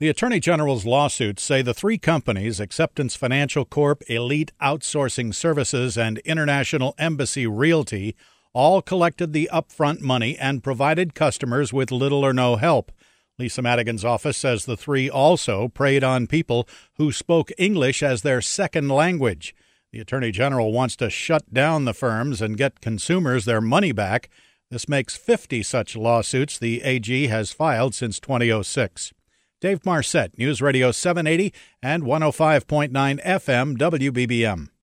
The Attorney General's lawsuits say the three companies, Acceptance Financial Corp., Elite Outsourcing Services, and International Embassy Realty, all collected the upfront money and provided customers with little or no help. Lisa Madigan's office says the three also preyed on people who spoke English as their second language. The Attorney General wants to shut down the firms and get consumers their money back. This makes 50 such lawsuits the AG has filed since 2006. Dave Marcette, News Radio 780 and 105.9 FM WBBM.